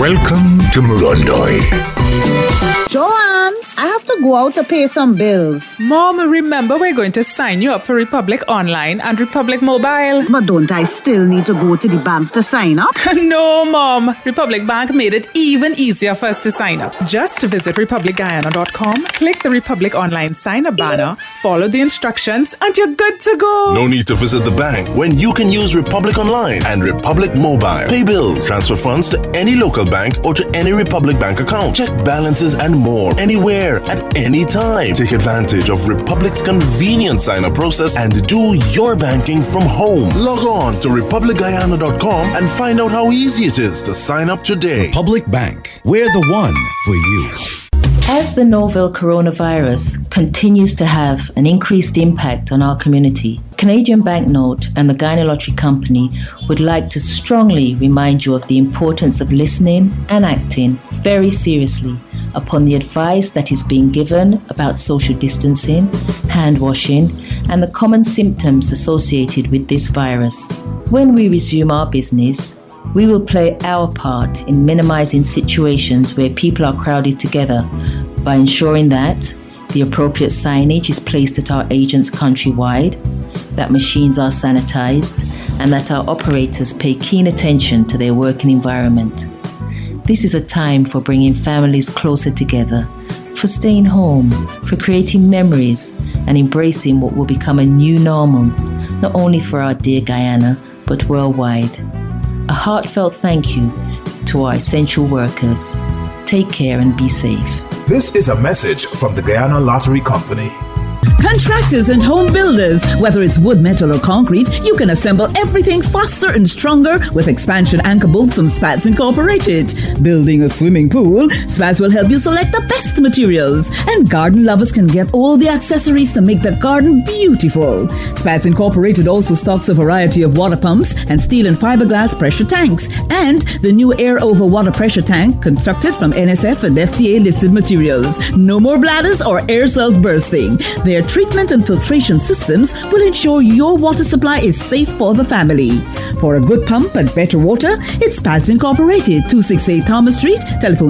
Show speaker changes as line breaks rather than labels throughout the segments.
Welcome to Murundoi.
Joanne, I have to go out to pay some bills.
Mom, remember we're going to sign you up for Republic Online and Republic Mobile.
But don't I still need to go to the bank to sign up?
No, Mom. Republic Bank made it even easier for us to sign up. Just visit republicguyana.com, click the Republic Online sign-up banner, follow the instructions, and you're good to go.
No need to visit the bank when you can use Republic Online and Republic Mobile. Pay bills, transfer funds to any local bank or to any Republic Bank account. Check balances and more anywhere at any time. Take advantage of Republic's convenient sign-up process and do your banking from home. Log on to republicguyana.com and find out how easy it is to sign up today.
Republic Bank, we're the one for you.
As the novel coronavirus continues to have an increased impact on our community, Canadian Banknote and the Guyana Lottery Company would like to strongly remind you of the importance of listening and acting very seriously upon the advice that is being given about social distancing, hand washing, and the common symptoms associated with this virus. When we resume our business, we will play our part in minimizing situations where people are crowded together by ensuring that the appropriate signage is placed at our agents countrywide, that machines are sanitized, and that our operators pay keen attention to their working environment. This is a time for bringing families closer together, for staying home, for creating memories, and embracing what will become a new normal, not only for our dear Guyana, but worldwide. A heartfelt thank you to our essential workers. Take care and be safe.
This is a message from the Guyana Lottery Company.
Contractors and home builders, whether it's wood, metal or concrete, you can assemble everything faster and stronger with expansion anchor bolts from Spats Incorporated. Building a swimming pool, Spats will help you select the best materials. And garden lovers can get all the accessories to make the garden beautiful. Spats Incorporated also stocks a variety of water pumps and steel and fiberglass pressure tanks. And the new air over water pressure tank constructed from NSF and FDA listed materials. No more bladders or air cells bursting. Their treatment and filtration systems will ensure your water supply is safe for the family. For a good pump and better water, it's Spats Incorporated, 268 Thomas Street, telephone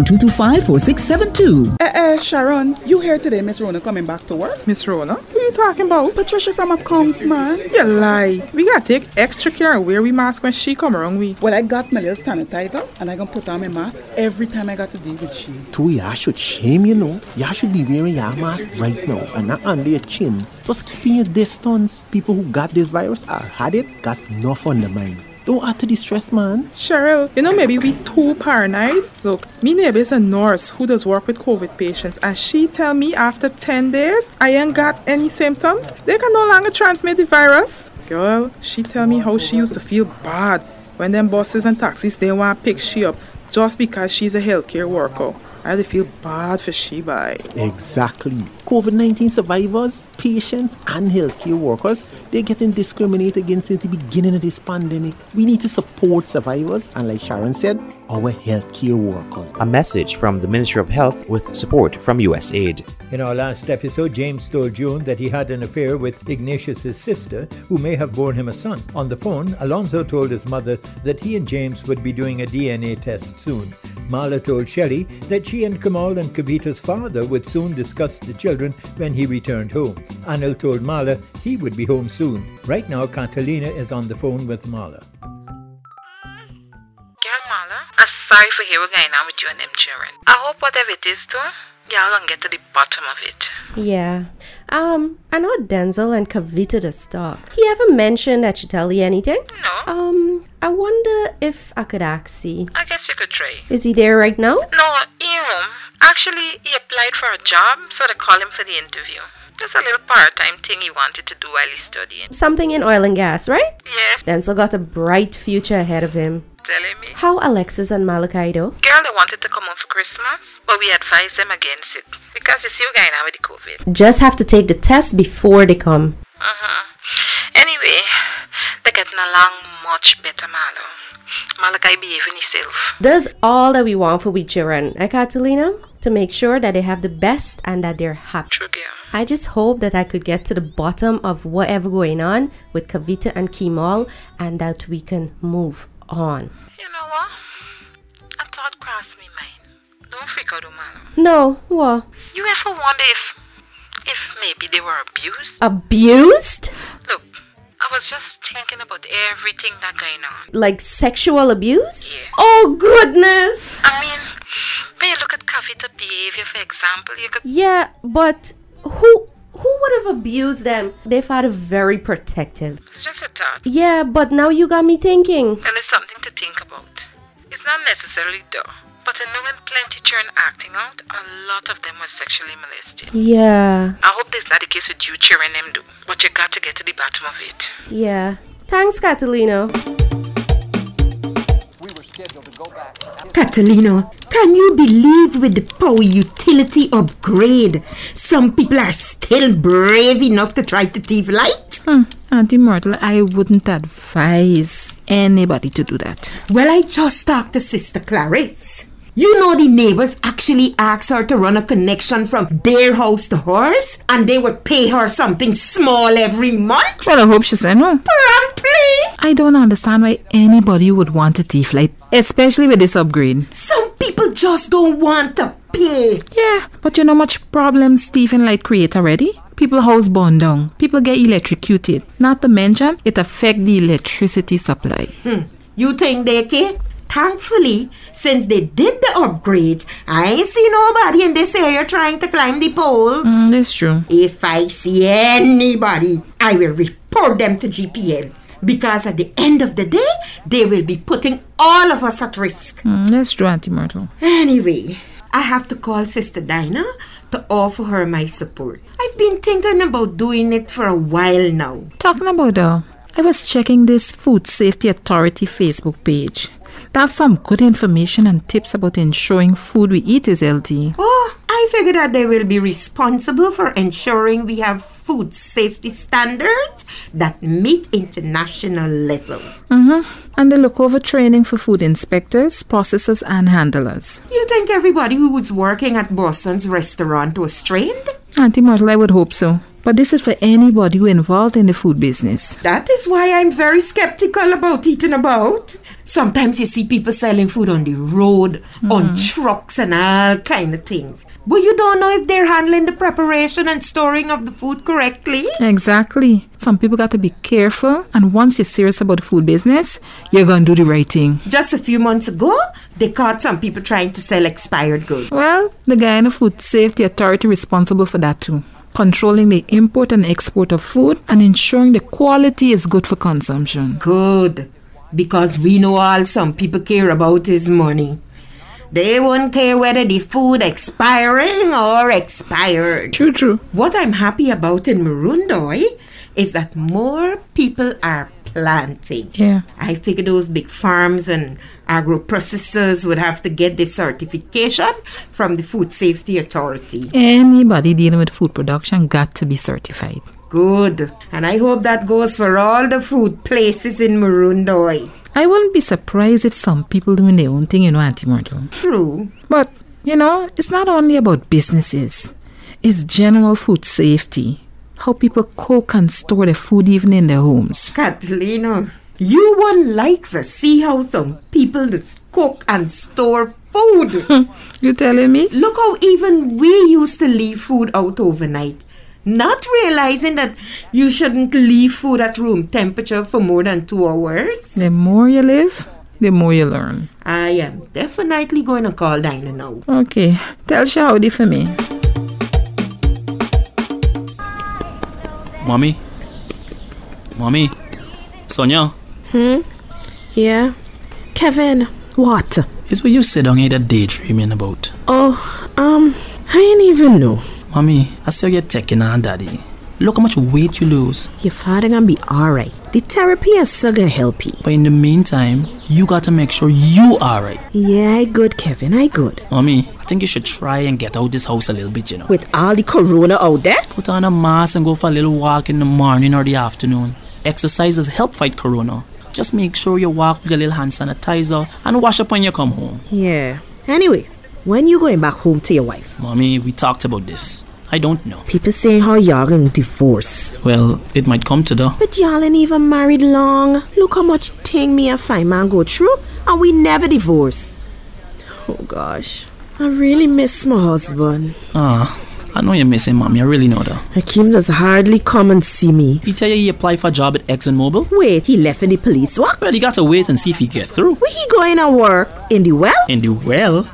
225-4672.
Sharon, you here today, Miss Rona coming back to work?
Miss Rona? Who you talking about?
Patricia from Accounts, man.
You lie. We gotta take extra care and wear we mask when she come around we.
Well, I got my little sanitizer and I gonna put on my mask every time I got to deal with she.
Too, ya should shame, you know. Ya should be wearing your mask right now and not under your chin. Just keeping your distance. People who got this virus or had it got enough on the mind. Don't add to the stress, man.
Cheryl, you know maybe we too paranoid. Look, me neighbor is a nurse who does work with COVID patients and she tell me after 10 days I ain't got any symptoms. They can no longer transmit the virus. Girl, she tell me how she used to feel bad when them buses and taxis they want to pick she up just because she's a healthcare worker. I had to feel bad for she by.
Exactly. COVID-19 survivors, patients, and healthcare workers, they're getting discriminated against since the beginning of this pandemic. We need to support survivors and, like Sharon said, our healthcare workers.
A message from the Ministry of Health with support from USAID.
In our last episode, James told June that he had an affair with Ignatius' sister, who may have borne him a son. On the phone, Alonzo told his mother that he and James would be doing a DNA test soon. Marla told Shelley that she and Kamal and Kavita's father would soon discuss the children when he returned home. Anil told Marla he would be home soon. Right now, Catalina is on the phone with Marla.
Girl, Marla, I'm sorry for hearing what's going on with you and them children. I hope whatever it is, though, y'all gonna get to the bottom of it.
Yeah. I know Denzel and Kavita the stock. He ever mentioned that she tell you anything?
No.
I wonder if I could ask you.
I guess you could try.
Is he there right now?
No, he home. Actually, he applied for a job, so they call him for the interview. Just a little part-time thing he wanted to do while he's studying.
Something in oil and gas, right?
Yeah.
Denzel got a bright future ahead of him.
Telling me.
How Alexis and Malachi though?
Girl, they wanted to come home for Christmas, but we advised them against it. Because you see what's going on with the COVID.
Just have to take the test before they come.
Anyway, they're getting along much better, Marlo. Malachi behaving himself.
That's all that we want for we children, Catalina? To make sure that they have the best and that they're happy.
True, girl.
I just hope that I could get to the bottom of whatever going on with Kavita and Kemal and that we can move on.
You know what? I thought crossed me mind. Don't freak out, Omar.
No, what?
You ever wonder if maybe they were abused?
Abused?
Look, I was just thinking about everything that going on.
Like sexual abuse?
Yeah.
Oh, goodness!
I mean, when you look at Kavita's behavior, for example, you could...
Yeah, but who would have abused them? Their father very protective.
It's just a thought.
Yeah, but now you got me thinking.
Well, it's something to think about. It's not necessarily though. But I know when plenty children acting out, a lot of them were sexually molested.
Yeah.
I hope this not the case with you cheering them do. But you got to get to the bottom of it.
Yeah. Thanks, Catalina.
Catalina, can you believe with the power utility upgrade, some people are still brave enough to try to thief light?
Auntie Myrtle, I wouldn't advise anybody to do that.
Well, I just talked to Sister Clarice. You know the neighbors actually asked her to run a connection from their house to hers, and they would pay her something small every month.
Well, I hope she said no.
Promptly.
I don't understand why anybody would want a thief light, especially with this upgrade.
Some people just don't want to pay.
Yeah, but you know much problems thieving light create already? People house burn down. People get electrocuted. Not to mention, it affect the electricity supply.
You think they care? Thankfully, since they did the upgrades, I ain't see nobody in this area trying to climb the poles.
That's true.
If I see anybody, I will report them to GPL. Because at the end of the day, they will be putting all of us at risk.
That's true, Auntie Myrtle.
Anyway, I have to call Sister Dinah to offer her my support. I've been thinking about doing it for a while now.
Talking about I was checking this Food Safety Authority Facebook page. They have some good information and tips about ensuring food we eat is healthy.
Oh, I figure that they will be responsible for ensuring we have food safety standards that meet international level.
And they look over training for food inspectors, processors, and handlers.
You think everybody who was working at Boston's restaurant was trained?
Auntie Myrtle, I would hope so. But this is for anybody who involved in the food business.
That is why I'm very skeptical about eating about. Sometimes you see people selling food on the road, on trucks and all kind of things. But you don't know if they're handling the preparation and storing of the food correctly.
Exactly. Some people got to be careful. And once you're serious about the food business, you're going to do the right thing.
Just a few months ago, they caught some people trying to sell expired goods.
Well, the guy in the Food Safety Authority responsible for that too. Controlling the import and export of food and ensuring the quality is good for consumption.
Good. Because we know all some people care about is money. They won't care whether the food expiring or expired.
True.
What I'm happy about in Murundoy is that more people are planting.
Yeah.
I figure those big farms and agro-processors would have to get this certification from the Food Safety Authority.
Anybody dealing with food production got to be certified.
Good. And I hope that goes for all the food places in Murundoy.
I wouldn't be surprised if some people doing their own thing, Auntie Myrtle.
True.
But, it's not only about businesses. It's general food safety. How people cook and store their food even in their homes.
Catalina, you won't like to see how some people just cook and store food.
You telling me?
Look how even we used to leave food out overnight. Not realizing that you shouldn't leave food at room temperature for more than 2 hours.
The more you live, the more you learn.
I am definitely going to call Dinah now.
Okay. Tell Shawty for me.
Mommy? Sonia?
Yeah? Kevin, what?
It's what you sit down here daydreaming about.
I ain't even know.
Mommy, I saw you taking on Daddy. Look how much weight you lose.
Your father gonna be alright. The therapy is so gonna help you.
But in the meantime, you gotta make sure you alright.
Yeah, I good, Kevin, I good.
Mommy, I think you should try and get out this house a little bit,
With all the corona out there?
Put on a mask and go for a little walk in the morning or the afternoon. Exercises help fight corona. Just make sure you walk with a little hand sanitizer and wash up when you come home.
Yeah. Anyways, when you going back home to your wife?
Mommy, we talked about this. I don't know.
People saying how y'all gonna divorce.
Well, it might come to that.
But y'all ain't even married long. Look how much thing me and fine man go through, and we never divorce. Oh gosh, I really miss my husband.
I know you're missing, Mommy. I really know that.
Hakeem does hardly come and see me.
He tell you he applied for a job at ExxonMobil?
Wait, he left in the police work?
Well, he got to wait and see if he get through.
Where he going to work? In the well?
In the well?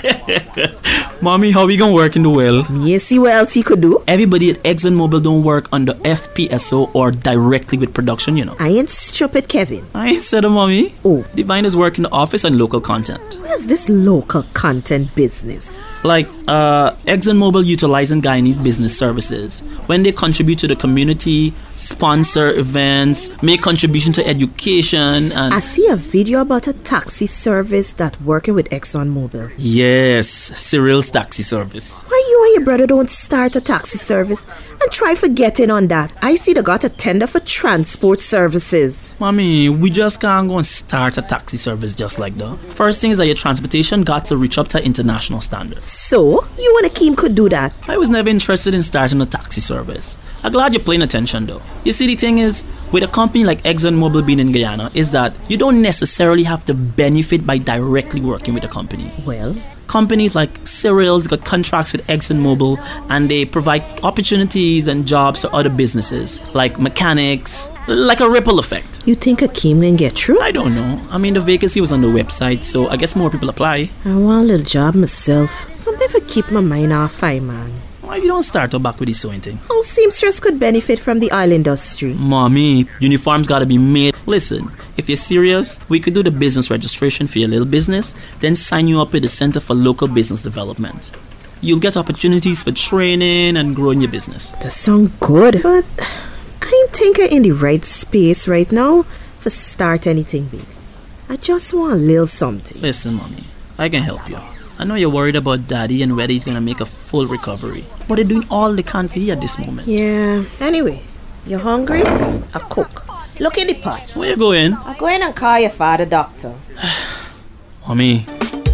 Mommy, how we gonna work in the well?
Me see what else he could do.
Everybody at ExxonMobil don't work under FPSO or directly with production, you know.
I ain't stupid, Kevin.
I said it, Mommy.
Oh.
Divine is working in the office and local content.
Where's this local content business?
Like, ExxonMobil utilizing Guyanese business services. When they contribute to the community, sponsor events, make contribution to education, and...
I see a video about a taxi service that working with ExxonMobil.
Yes, Cyril's taxi service.
Why you and your brother don't start a taxi service and try for getting on that? I see they got a tender for transport services.
Mommy, we just can't go and start a taxi service just like that. First thing is that your transportation got to reach up to international standards.
So, you and Akeem could do that?
I was never interested in starting a taxi service. I'm glad you're paying attention though. You see, the thing is, with a company like ExxonMobil being in Guyana, is that you don't necessarily have to benefit by directly working with a company.
Well,
companies like Cyril's got contracts with ExxonMobil and they provide opportunities and jobs to other businesses like mechanics, like a ripple effect.
You think Akeem can get through?
I don't know. I mean, the vacancy was on the website, so I guess more people apply.
I want a little job myself. Something for keep my mind off fire, man.
Why you don't start back with the sewing thing?
How seamstress could benefit from the oil industry?
Mommy, uniforms gotta be made. Listen, if you're serious, we could do the business registration for your little business, then sign you up with the Center for Local Business Development. You'll get opportunities for training and growing your business.
That sounds good, but I ain't think I'm in the right space right now for start anything big. I just want a little something.
Listen, Mommy, I can help you. I know you're worried about Daddy and whether he's gonna make a full recovery, but they're doing all they can for you at this moment.
Yeah. Anyway, you hungry? I cook. Look in the pot.
Where you going?
I'll go in and call your father, doctor.
Mommy.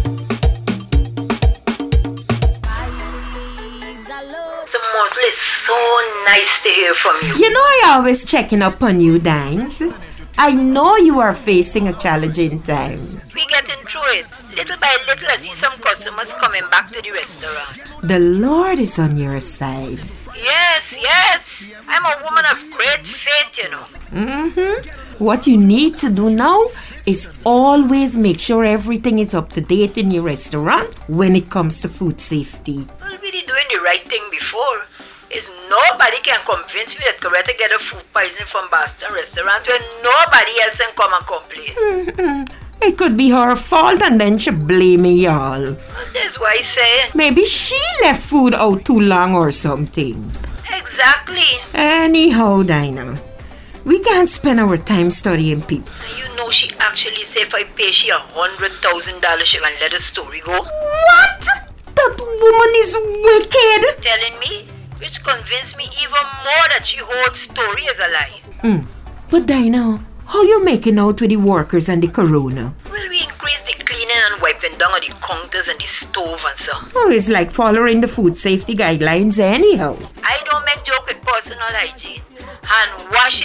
So nice to hear from you. You know I always checking up on you, Dines. I know you are facing a challenging time.
We getting through it. Little by little, I see some customers coming back to the restaurant.
The Lord is on your side.
Yes. I'm a woman of great faith, you know.
What you need to do now is always make sure everything is up to date in your restaurant when it comes to food safety.
Well, we did doing the right thing before. Is nobody can convince me that Coretta get a food poisoning from Boston restaurant where nobody else can come and complain.
It could be her fault and then she blaming y'all.
That's why I say.
Maybe she left food out too long or something.
Exactly.
Anyhow, Dinah, we can't spend our time studying people.
You know she actually said if I pay she $100,000 she can let the story go.
What? That woman is wicked.
Telling me? Which convinced me even more that she whole story is a lie.
But Dinah, how you making out with the workers and the corona?
Well, we increased the cleaning and wiping down of the counters and the stove and so.
Oh, it's like following the food safety guidelines anyhow.
I don't make joke with personal hygiene. Hand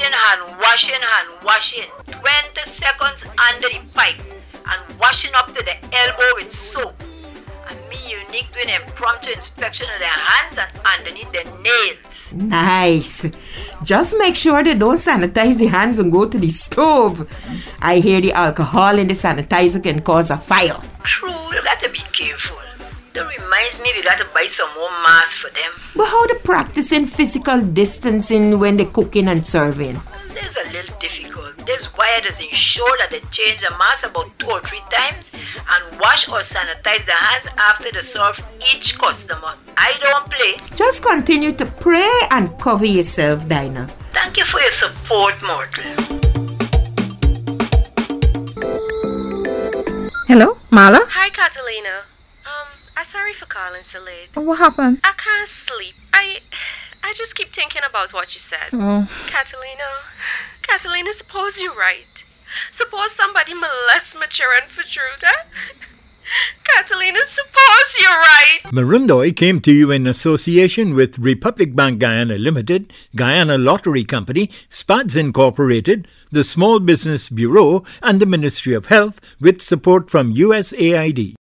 washing. 20 seconds under the pipe and washing up to the elbow with soap. And me unique doing impromptu inspection of their hands and underneath their nails.
Nice. Just make sure they don't sanitize the hands and go to the stove. I hear the alcohol in the sanitizer can cause a fire.
True, you got to be careful. That reminds me we got to buy some more masks for them.
But how they practicing physical distancing when they're cooking and serving?
There's a little difficult. This wire does ensure that they change the mask about 2 or 3 times and wash or sanitize the hands after they serve each customer. I don't play.
Just continue to pray and cover yourself, Dinah.
Thank you for your support, Myrtle.
Hello, Mala?
Hi, Catalina. I'm sorry for calling so late.
What happened?
I can't sleep. I just keep thinking about what you said.
Oh.
Catalina, suppose you're right. Suppose somebody molests my children for truth, huh? Catalina, suppose you're right.
Marundoy came to you in association with Republic Bank Guyana Limited, Guyana Lottery Company, SPADS Incorporated, the Small Business Bureau, and the Ministry of Health with support from USAID.